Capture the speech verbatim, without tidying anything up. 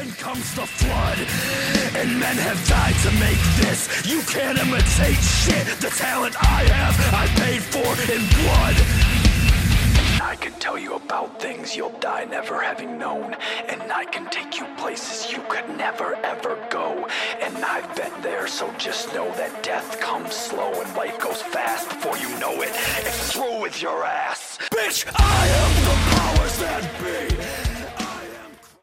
Then comes the flood, and men have died to make this. You can't imitate shit. The talent I have, I paid for in blood. I can tell you about things you'll die never having known, and I can take you places you could never ever go. And I've been there, so just know that death comes slow and life goes fast. Before you know it, it's through with your ass. Bitch, I am the powers that be.